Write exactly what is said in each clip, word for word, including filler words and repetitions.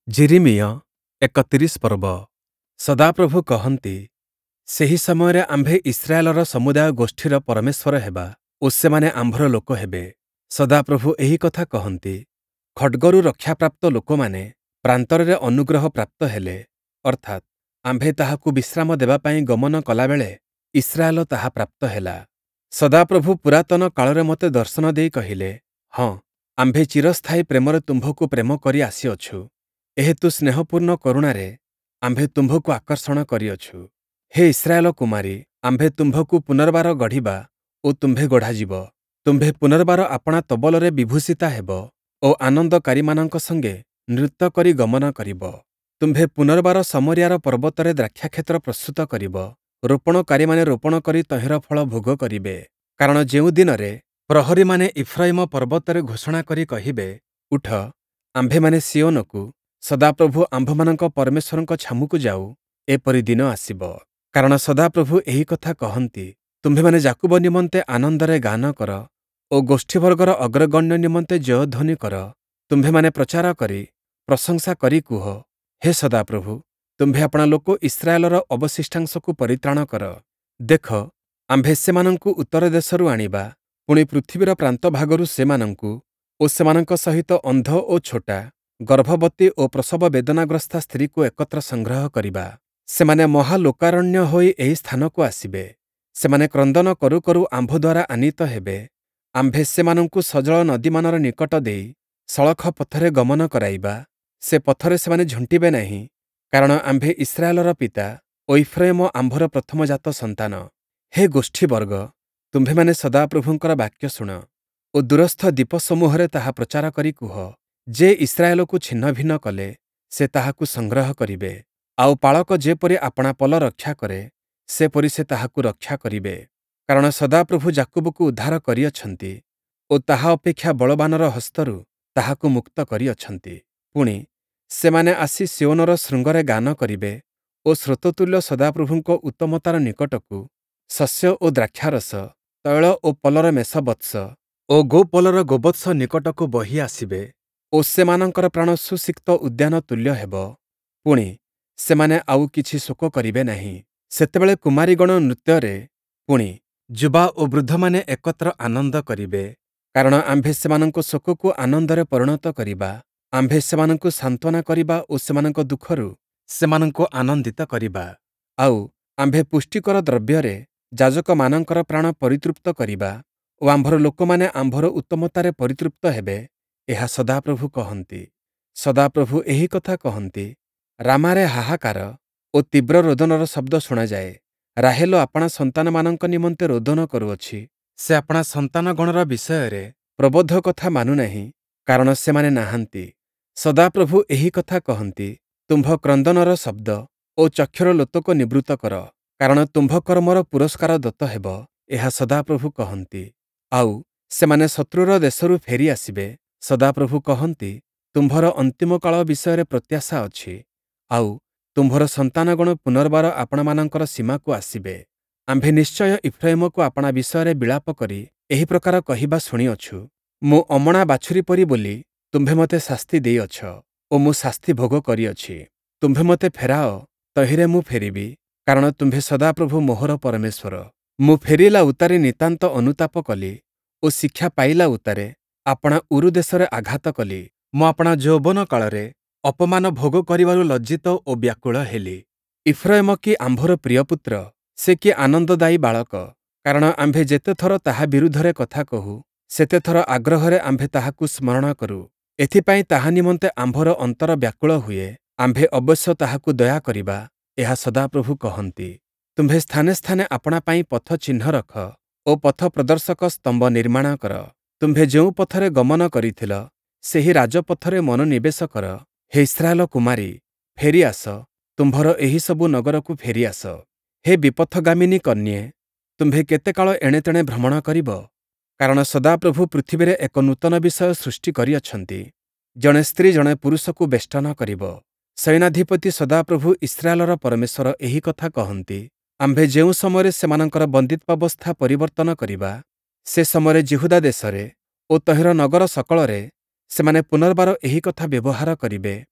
ଯିରିମିୟ ଏକତିରିଶ ପର୍ବ। ସଦାପ୍ରଭୁ କହନ୍ତି, ସେହି ସମୟରେ ଆମ୍ଭେ ଇସ୍ରାଏଲର ସମୁଦାୟ ଗୋଷ୍ଠୀର ପରମେଶ୍ୱର ହେବା ଓ ସେମାନେ ଆମ୍ଭର ଲୋକ ହେବେ। ସଦାପ୍ରଭୁ ଏହି କଥା କହନ୍ତି। ଖଡ୍ଗରୁ ରକ୍ଷାପ୍ରାପ୍ତ ଲୋକମାନେ ପ୍ରାନ୍ତରରେ ଅନୁଗ୍ରହ ପ୍ରାପ୍ତ ହେଲେ, ଅର୍ଥାତ୍ ଆମ୍ଭେ ତାହାକୁ ବିଶ୍ରାମ ଦେବାପାଇଁ ଗମନ କଲାବେଳେ ଇସ୍ରାଏଲ ତାହା ପ୍ରାପ୍ତ ହେଲା। ସଦାପ୍ରଭୁ ପୁରାତନ କାଳରେ ମୋତେ ଦର୍ଶନ ଦେଇ କହିଲେ, ହଁ, ଆମ୍ଭେ ଚିରସ୍ଥାୟୀ ପ୍ରେମରେ ତୁମ୍ଭକୁ ପ୍ରେମ କରି ଆସିଅଛୁ। ଏହେତୁ ସ୍ନେହପୂର୍ଣ୍ଣ କରୁଣାରେ ଆମ୍ଭେ ତୁମ୍ଭକୁ ଆକର୍ଷଣ କରିଅଛୁ। ହେ ଇସ୍ରାଏଲ କୁମାରୀ, ଆମ୍ଭେ ତୁମ୍ଭକୁ ପୁନର୍ବାର ଗଢ଼ିବା ଓ ତୁମ୍ଭେ ଗଢ଼ାଯିବ। ତୁମ୍ଭେ ପୁନର୍ବାର ଆପଣା ତବଲରେ ବିଭୂଷିତା ହେବ ଓ ଆନନ୍ଦକାରୀମାନଙ୍କ ସଙ୍ଗେ ନୃତ୍ୟ କରି ଗମନ କରିବ। ତୁମ୍ଭେ ପୁନର୍ବାର ସମରିୟାର ପର୍ବତରେ ଦ୍ରାକ୍ଷାକ୍ଷେତ୍ର ପ୍ରସ୍ତୁତ କରିବ। ରୋପଣକାରୀମାନେ ରୋପଣ କରି ତହିଁର ଫଳ ଭୋଗ କରିବେ। କାରଣ ଯେଉଁ ଦିନରେ ପ୍ରହରୀମାନେ ଇଫ୍ରାଇମ ପର୍ବତରେ ଘୋଷଣା କରି କହିବେ, ଉଠ, ଆମ୍ଭେମାନେ ସିଓନକୁ, ସଦାପ୍ରଭୁ ଆମ୍ଭମାନଙ୍କ ପରମେଶ୍ୱରଙ୍କ ଛାମୁକୁ ଯାଉ, ଏପରି ଦିନ ଆସିବ। କାରଣ ସଦାପ୍ରଭୁ ଏହି କଥା କହନ୍ତି, ତୁମ୍ଭେମାନେ ଯାକୁବ ନିମନ୍ତେ ଆନନ୍ଦରେ ଗାନ କର ଓ ଗୋଷ୍ଠୀବର୍ଗର ଅଗ୍ରଗଣ୍ୟ ନିମନ୍ତେ ଜୟଧ୍ୱନି କର। ତୁମ୍ଭେମାନେ ପ୍ରଚାର କରି, ପ୍ରଶଂସା କରି କୁହ, ହେ ସଦାପ୍ରଭୁ, ତୁମ୍ଭେ ଆପଣା ଲୋକ ଇସ୍ରାଏଲର ଅବଶିଷ୍ଟାଂଶକୁ ପରିତ୍ରାଣ କର। ଦେଖ, ଆମ୍ଭେ ସେମାନଙ୍କୁ ଉତ୍ତର ଦେଶରୁ ଆଣିବା, ପୁଣି ପୃଥିବୀର ପ୍ରାନ୍ତଭାଗରୁ ସେମାନଙ୍କୁ ଓ ସେମାନଙ୍କ ସହିତ ଅନ୍ଧ ଓ ଛୋଟା, ଗର୍ଭବତୀ ଓ ପ୍ରସବ ବେଦନାଗ୍ରସ୍ତା ସ୍ତ୍ରୀକୁ ଏକତ୍ର ସଂଗ୍ରହ କରିବା। ସେମାନେ ମହାଲୋକାରଣ୍ୟ ହୋଇ ଏହି ସ୍ଥାନକୁ ଆସିବେ। ସେମାନେ କ୍ରନ୍ଦନ କରୁ କରୁ ଆମ୍ଭ ଦ୍ୱାରା ଆନୀତ ହେବେ। ଆମ୍ଭେ ସେମାନଙ୍କୁ ସଜଳ ନଦୀମାନର ନିକଟ ଦେଇ ସଳଖ ପଥରେ ଗମନ କରାଇବା। ସେ ପଥରେ ସେମାନେ ଝୁଣ୍ଟିବେ ନାହିଁ, କାରଣ ଆମ୍ଭେ ଇସ୍ରାଏଲର ପିତା ଓ ଇଫ୍ରାଇମ ଆମ୍ଭର ପ୍ରଥମଜାତ ସନ୍ତାନ। ହେ ଗୋଷ୍ଠୀବର୍ଗ, ତୁମ୍ଭେମାନେ ସଦାପ୍ରଭୁଙ୍କର ବାକ୍ୟ ଶୁଣ ଓ ଦୂରସ୍ଥ ଦ୍ୱୀପସମୂହରେ ତାହା ପ୍ରଚାର କରି କୁହ, ଯେ ଇସ୍ରାଏଲକୁ ଛିନ୍ନଭିନ୍ନ କଲେ, ସେ ତାହାକୁ ସଂଗ୍ରହ କରିବେ। ଆଉ ପାଳକ ଯେପରି ଆପଣା ପଲ ରକ୍ଷା କରେ, ସେପରି ସେ ତାହାକୁ ରକ୍ଷା କରିବେ। କାରଣ ସଦାପ୍ରଭୁ ଯାକୁବକୁ ଉଦ୍ଧାର କରିଅଛନ୍ତି ଓ ତାହା ଅପେକ୍ଷା ବଳବାନର ହସ୍ତରୁ ତାହାକୁ ମୁକ୍ତ କରିଅଛନ୍ତି। ପୁଣି ସେମାନେ ଆସି ସିଓନର ଶୃଙ୍ଗରେ ଗାନ କରିବେ ଓ ସ୍ରୋତତୁଲ୍ୟ ସଦାପ୍ରଭୁଙ୍କ ଉତ୍ତମତାର ନିକଟକୁ ଶସ୍ୟ ଓ ଦ୍ରାକ୍ଷାରସ, ତୈଳ ଓ ପଲର ମେଷବତ୍ସ ଓ ଗୋପଲର ଗୋବତ୍ସ ନିକଟକୁ ବହି ଆସିବେ ଓ ସେମାନଙ୍କର ପ୍ରାଣ ସୁସିକ୍ତ ଉଦ୍ୟାନ ତୁଲ୍ୟ ହେବ। ପୁଣି ସେମାନେ ଆଉ କିଛି ଶୋକ କରିବେ ନାହିଁ। ସେତେବେଳେ କୁମାରୀଗଣ ନୃତ୍ୟରେ, ପୁଣି ଯୁବା ଓ ବୃଦ୍ଧମାନେ ଏକତ୍ର ଆନନ୍ଦ କରିବେ। କାରଣ ଆମ୍ଭେ ସେମାନଙ୍କ ଶୋକକୁ ଆନନ୍ଦରେ ପରିଣତ କରିବା। ଆମ୍ଭେ ସେମାନଙ୍କୁ ସାନ୍ତ୍ୱନା କରିବା ଓ ସେମାନଙ୍କ ଦୁଃଖରୁ ସେମାନଙ୍କୁ ଆନନ୍ଦିତ କରିବା। ଆଉ ଆମ୍ଭେ ପୁଷ୍ଟିକର ଦ୍ରବ୍ୟରେ ଯାଜକମାନଙ୍କର ପ୍ରାଣ ପରିତୃପ୍ତ କରିବା ଓ ଆମ୍ଭର ଲୋକମାନେ ଆମ୍ଭର ଉତ୍ତମତାରେ ପରିତୃପ୍ତ ହେବେ। ଏହା ସଦାପ୍ରଭୁ କହନ୍ତି। ସଦାପ୍ରଭୁ ଏହି କଥା କହନ୍ତି, ରାମାରେ ହାହାକାର ଓ ତୀବ୍ର ରୋଦନର ଶବ୍ଦ ଶୁଣାଯାଏ। ରାହେଲ ଆପଣା ସନ୍ତାନମାନଙ୍କ ନିମନ୍ତେ ରୋଦନ କରୁଅଛି। ସେ ଆପଣା ସନ୍ତାନଗଣର ବିଷୟରେ ପ୍ରବୋଧ କଥା ମାନୁନାହିଁ, କାରଣ ସେମାନେ ନାହାନ୍ତି। ସଦାପ୍ରଭୁ ଏହି କଥା କହନ୍ତି, ତୁମ୍ଭ କ୍ରନ୍ଦନର ଶବ୍ଦ ଓ ଚକ୍ଷୁର ଲୋତକ ନିବୃତ୍ତ କର, କାରଣ ତୁମ୍ଭ କର୍ମର ପୁରସ୍କାର ଦତ୍ତ ହେବ। ଏହା ସଦାପ୍ରଭୁ କହନ୍ତି। ଆଉ ସେମାନେ ଶତ୍ରୁର ଦେଶରୁ ଫେରି ଆସିବେ। ସଦାପ୍ରଭୁ କହନ୍ତି, ତୁମ୍ଭର ଅନ୍ତିମ କାଳ ବିଷୟରେ ପ୍ରତ୍ୟାଶା ଅଛି। ଆଉ ତୁମ୍ଭର ସନ୍ତାନଗଣ ପୁନର୍ବାର ଆପଣମାନଙ୍କର ସୀମାକୁ ଆସିବେ। ଆମ୍ଭେ ନିଶ୍ଚୟ ଇଫ୍ରାଇମକୁ ଆପଣା ବିଷୟରେ ବିଳାପ କରି ଏହି ପ୍ରକାର କହିବା ଶୁଣିଅଛୁ। ମୁଁ ଅମଣା ବାଛୁରୀ ପରି ବୋଲି ତୁମ୍ଭେ ମୋତେ ଶାସ୍ତି ଦେଇଅଛ ଓ ମୁଁ ଶାସ୍ତି ଭୋଗ କରିଅଛି। ତୁମ୍ଭେ ମୋତେ ଫେରାଅ, ତହିଁରେ ମୁଁ ଫେରିବି, କାରଣ ତୁମ୍ଭେ ସଦାପ୍ରଭୁ ମୋହର ପରମେଶ୍ୱର। ମୁଁ ଫେରିଲା ଉତ୍ତାରେ ନିତାନ୍ତ ଅନୁତାପ କଲି ଓ ଶିକ୍ଷା ପାଇଲା ଉତ୍ତାରେ ଆପଣା ଉରୁ ଦେଶରେ ଆଘାତ କଲି। ମୁଁ ଆପଣା ଯୌବନ କାଳରେ ଅପମାନ ଭୋଗ କରିବାରୁ ଲଜ୍ଜିତ ଓ ବ୍ୟାକୁଳ ହେଲି। ଇଫ୍ରାଇମ କି ଆମ୍ଭର ପ୍ରିୟପୁତ୍ର, ସେ କି ଆନନ୍ଦଦାୟୀ ବାଳକ। କାରଣ ଆମ୍ଭେ ଯେତେଥର ତାହା ବିରୁଦ୍ଧରେ କଥା କହୁ, ସେତେଥର ଆଗ୍ରହରେ ଆମ୍ଭେ ତାହାକୁ ସ୍ମରଣ କରୁ। ଏଥିପାଇଁ ତାହା ନିମନ୍ତେ ଆମ୍ଭର ଅନ୍ତର ବ୍ୟାକୁଳ ହୁଏ। ଆମ୍ଭେ ଅବଶ୍ୟ ତାହାକୁ ଦୟା କରିବା। ଏହା ସଦାପ୍ରଭୁ କହନ୍ତି। ତୁମ୍ଭେ ସ୍ଥାନେ ସ୍ଥାନେ ଆପଣା ପାଇଁ ପଥ ଚିହ୍ନ ରଖ ଓ ପଥ ପ୍ରଦର୍ଶକ ସ୍ତମ୍ଭ ନିର୍ମାଣ କର। ତୁମ୍ଭେ ଯେଉଁ ପଥରେ ଗମନ କରିଥିଲ, ସେହି ରାଜପଥରେ ମନୋନିବେଶ କର। ହେ ଇସ୍ରାଏଲ କୁମାରୀ, ଫେରିଆସ, ତୁମ୍ଭର ଏହିସବୁ ନଗରକୁ ଫେରିଆସ। ହେ ବିପଥଗାମିନୀ କନ୍ୟେ, ତୁମ୍ଭେ କେତେକାଳ ଏଣେତେଣେ ଭ୍ରମଣ କରିବ? କାରଣ ସଦାପ୍ରଭୁ ପୃଥିବୀରେ ଏକ ନୂତନ ବିଷୟ ସୃଷ୍ଟି କରିଅଛନ୍ତି। ଜଣେ ସ୍ତ୍ରୀ ଜଣେ ପୁରୁଷକୁ ବେଷ୍ଟନ କରିବ। ସୈନ୍ୟାଧିପତି ସଦାପ୍ରଭୁ ଇସ୍ରାଏଲର ପରମେଶ୍ୱର ଏହି କଥା କହନ୍ତି। ଆମ୍ଭେ ଯେଉଁ ସମୟରେ ସେମାନଙ୍କର ବନ୍ଦିତ୍ୱାବସ୍ଥା ପରିବର୍ତ୍ତନ କରିବା, ସେ ସମୟରେ ଯିହୁଦା ଦେଶରେ ଓ ତହିଁର ନଗର ସକଳରେ ସେମାନେ ପୁନର୍ବାର ଏହି କଥା ବ୍ୟବହାର କରିବେ।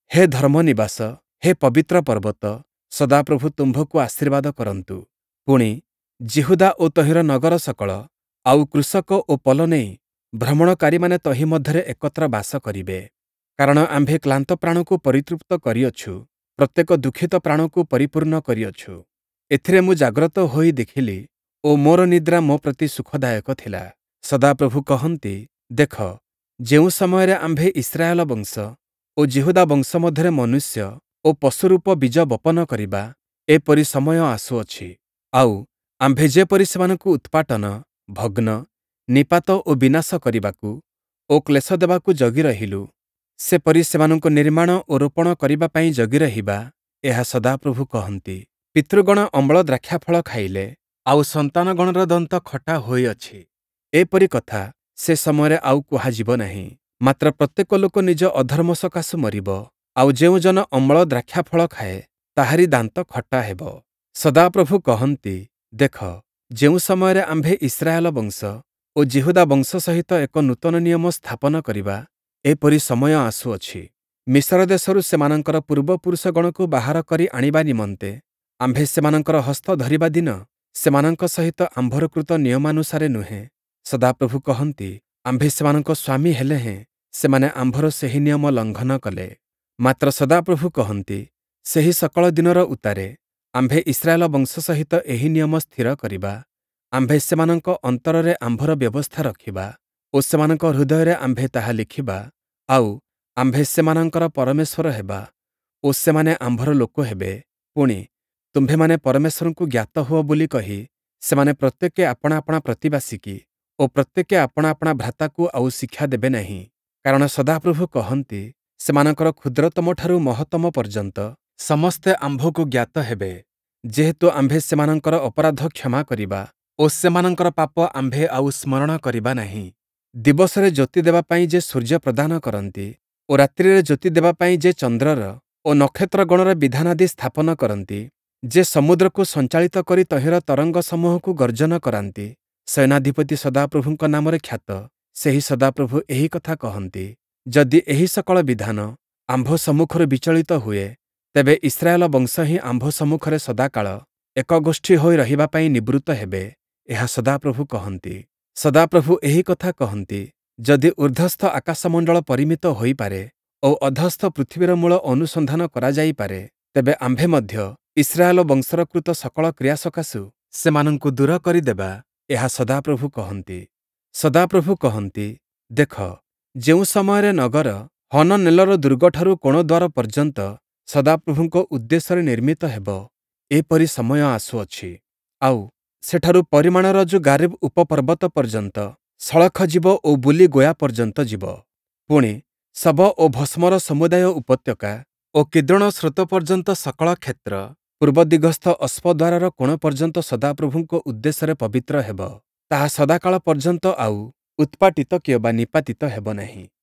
ହେ ଧର୍ମନିବାସ, ହେ ପବିତ୍ର ପର୍ବତ, ସଦାପ୍ରଭୁ ତୁମ୍ଭକୁ ଆଶୀର୍ବାଦ କରନ୍ତୁ। ପୁଣି ଜିହୁଦା ଓ ତହିଁର ନଗର ସକଳ, ଆଉ କୃଷକ ଓ ପଲ ନେଇ ଭ୍ରମଣକାରୀମାନେ ତହି ମଧ୍ୟରେ ଏକତ୍ର ବାସ କରିବେ। କାରଣ ଆମ୍ଭେ କ୍ଲାନ୍ତ ପ୍ରାଣକୁ ପରିତୃପ୍ତ କରିଅଛୁ, ପ୍ରତ୍ୟେକ ଦୁଃଖିତ ପ୍ରାଣକୁ ପରିପୂର୍ଣ୍ଣ କରିଅଛୁ। ଏଥିରେ ମୁଁ ଜାଗ୍ରତ ହୋଇ ଦେଖିଲି ଓ ମୋର ନିଦ୍ରା ମୋ ପ୍ରତି ସୁଖଦାୟକ ଥିଲା। ସଦାପ୍ରଭୁ କହନ୍ତି, ଦେଖ, ଯେଉଁ ସମୟରେ ଆମ୍ଭେ ଇସ୍ରାଏଲ ବଂଶ ଓ ଜିହୁଦା ବଂଶ ମଧ୍ୟରେ ମନୁଷ୍ୟ ଓ ପଶୁରୂପ ବୀଜ ବପନ କରିବା, ଏପରି ସମୟ ଆସୁଅଛି। ଆଉ ଆମ୍ଭେ ଯେପରି ସେମାନଙ୍କୁ ଉତ୍ପାଟନ, ଭଗ୍ନ, ନିପାତ ଓ ବିନାଶ କରିବାକୁ ଓ କ୍ଲେଶ ଦେବାକୁ ଜଗି ରହିଲୁ, ସେପରି ସେମାନଙ୍କୁ ନିର୍ମାଣ ଓ ରୋପଣ କରିବା ପାଇଁ ଜଗି ରହିବା, ଏହା ସଦାପ୍ରଭୁ କହନ୍ତି। ପିତୃଗଣ ଅମ୍ଳ ଦ୍ରାକ୍ଷାଫଳ ଖାଇଲେ, ଆଉ ସନ୍ତାନଗଣର ଦନ୍ତ ଖଟା ହୋଇଅଛି। ଏପରି କଥା ସେ ସମୟରେ ଆଉ କୁହାଯିବ ନାହିଁ। ମାତ୍ର ପ୍ରତ୍ୟେକ ଲୋକ ନିଜ ଅଧର୍ମ ସକାଶୁ ମରିବ, ଆଉ ଯେଉଁ ଜନ ଅମ୍ଳ ଦ୍ରାକ୍ଷାଫଳ ଖାଏ, ତାହାରି ଦାନ୍ତ ଖଟା ହେବ। ସଦାପ୍ରଭୁ କହନ୍ତି, ଦେଖ, ଯେଉଁ ସମୟରେ ଆମ୍ଭେ ଇସ୍ରାଏଲ ବଂଶ ଓ ଜିହୁଦା ବଂଶ ସହିତ ଏକ ନୂତନ ନିୟମ ସ୍ଥାପନ କରିବା, ଏପରି ସମୟ ଆସୁଅଛି। ମିସ୍ର ଦେଶରୁ ସେମାନଙ୍କର ପୂର୍ବପୁରୁଷଗଣକୁ ବାହାର କରି ଆଣିବା ନିମନ୍ତେ ଆମ୍ଭେ ସେମାନଙ୍କର ହସ୍ତ ଧରିବା ଦିନ ସେମାନଙ୍କ ସହିତ ଆମ୍ଭର କୃତ ନିୟମାନୁସାରେ ନୁହେଁ। ସଦାପ୍ରଭୁ କହନ୍ତି, ଆମ୍ଭେ ସେମାନଙ୍କ ସ୍ୱାମୀ ହେଲେ ହେଁ ସେମାନେ ଆମ୍ଭର ସେହି ନିୟମ ଲଙ୍ଘନ କଲେ। ମାତ୍ର ସଦାପ୍ରଭୁ କହନ୍ତି, ସେହି ସକଳ ଦିନର ଉତ୍ତାରେ ଆମ୍ଭେ ଇସ୍ରାଏଲ ବଂଶ ସହିତ ଏହି ନିୟମ ସ୍ଥିର କରିବା। ଆମ୍ଭେ ସେମାନଙ୍କ ଅନ୍ତରରେ ଆମ୍ଭର ବ୍ୟବସ୍ଥା ରଖିବା ଓ ସେମାନଙ୍କ ହୃଦୟରେ ଆମ୍ଭେ ତାହା ଲେଖିବା। ଆଉ ଆମ୍ଭେ ସେମାନଙ୍କର ପରମେଶ୍ୱର ହେବା ଓ ସେମାନେ ଆମ୍ଭର ଲୋକ ହେବେ। ପୁଣି ତୁମ୍ଭେମାନେ ପରମେଶ୍ୱରଙ୍କୁ ଜ୍ଞାତ ହୁଅ ବୋଲି କହି ସେମାନେ ପ୍ରତ୍ୟେକେ ଆପଣା ଆପଣା ପ୍ରତିବାସୀକି ଓ ପ୍ରତ୍ୟେକେ ଆପଣା ଆପଣା ଭ୍ରାତାକୁ ଆଉ ଶିକ୍ଷା ଦେବେ ନାହିଁ। କାରଣ ସଦାପ୍ରଭୁ କହନ୍ତି, ସେମାନଙ୍କର କ୍ଷୁଦ୍ରତମଠାରୁ ମହତ୍ତମ ପର୍ଯ୍ୟନ୍ତ ସମସ୍ତେ ଆମ୍ଭକୁ ଜ୍ଞାତ ହେବେ, ଯେହେତୁ ଆମ୍ଭେ ସେମାନଙ୍କର ଅପରାଧ କ୍ଷମା କରିବା ଓ ସେମାନଙ୍କର ପାପ ଆମ୍ଭେ ଆଉ ସ୍ମରଣ କରିବା ନାହିଁ। ଦିବସରେ ଜ୍ୟୋତି ଦେବା ପାଇଁ ଯେ ସୂର୍ଯ୍ୟ ପ୍ରଦାନ କରନ୍ତି ଓ ରାତ୍ରିରେ ଜ୍ୟୋତି ଦେବା ପାଇଁ ଯେ ଚନ୍ଦ୍ରର ଓ ନକ୍ଷତ୍ରଗଣର ବିଧାନାଦି ସ୍ଥାପନ କରନ୍ତି, ଯେ ସମୁଦ୍ରକୁ ସଞ୍ଚାଳିତ କରି ତହିଁର ତରଙ୍ଗ ସମୂହକୁ ଗର୍ଜନ କରାନ୍ତି, ସେନାଧିପତି ସଦାପ୍ରଭୁଙ୍କ ନାମରେ ଖ୍ୟାତ ସେହି ସଦାପ୍ରଭୁ ଏହି କଥା କହନ୍ତି। ଯଦି ଏହି ସକଳ ବିଧାନ ଆମ୍ଭ ସମ୍ମୁଖରୁ ବିଚଳିତ ହୁଏ, ତେବେ ଇସ୍ରାଏଲ ବଂଶ ହିଁ ଆମ୍ଭ ସମ୍ମୁଖରେ ସଦାକାଳ ଏକ ଗୋଷ୍ଠୀ ହୋଇ ରହିବା ପାଇଁ ନିବୃତ୍ତ ହେବେ, ଏହା ସଦାପ୍ରଭୁ କହନ୍ତି। ସଦାପ୍ରଭୁ ଏହି କଥା କହନ୍ତି, ଯଦି ଊର୍ଦ୍ଧ୍ୱସ୍ଥ ଆକାଶମଣ୍ଡଳ ପରିମିତ ହୋଇପାରେ ଓ ଅଧସ୍ଥ ପୃଥିବୀର ମୂଳ ଅନୁସନ୍ଧାନ କରାଯାଇପାରେ, ତେବେ ଆମ୍ଭେ ମଧ୍ୟ ଇସ୍ରାଏଲ ବଂଶର କୃତ ସକଳ କ୍ରିୟା ସକାଶୁ ସେମାନଙ୍କୁ ଦୂର କରିଦେବା, ଏହା ସଦାପ୍ରଭୁ କହନ୍ତି। ସଦାପ୍ରଭୁ କହନ୍ତି, ଦେଖ, ଯେଉଁ ସମୟରେ ନଗର ହନନେଲର ଦୁର୍ଗଠାରୁ କୋଣଦ୍ୱାର ପର୍ଯ୍ୟନ୍ତ ସଦାପ୍ରଭୁଙ୍କ ଉଦ୍ଦେଶ୍ୟରେ ନିର୍ମିତ ହେବ, ଏପରି ସମୟ ଆସୁଅଛି। ଆଉ ସେଠାରୁ ପରିମାଣରଜୁ ଗାରିବ୍ ଉପପର୍ବତ ପର୍ଯ୍ୟନ୍ତ ସଳଖ ଯିବ ଓ ବୋଲି ଗୋୟା ପର୍ଯ୍ୟନ୍ତ ଯିବ। ପୁଣି ଶବ ଓ ଭସ୍ମର ସମୁଦାୟ ଉପତ୍ୟକା ଓ କିଦ୍ରୋଣ ସ୍ରୋତ ପର୍ଯ୍ୟନ୍ତ ସକଳ କ୍ଷେତ୍ର ପୂର୍ବଦିଗସ୍ଥ ଅଶ୍ୱଦ୍ୱାରର କୋଣ ପର୍ଯ୍ୟନ୍ତ ସଦାପ୍ରଭୁଙ୍କ ଉଦ୍ଦେଶ୍ୟରେ ପବିତ୍ର ହେବ। ତାହା ସଦାକାଳ ପର୍ଯ୍ୟନ୍ତ ଆଉ ଉତ୍ପାଟିତ କିମ୍ବା ନିପାତିତ ହେବ ନାହିଁ।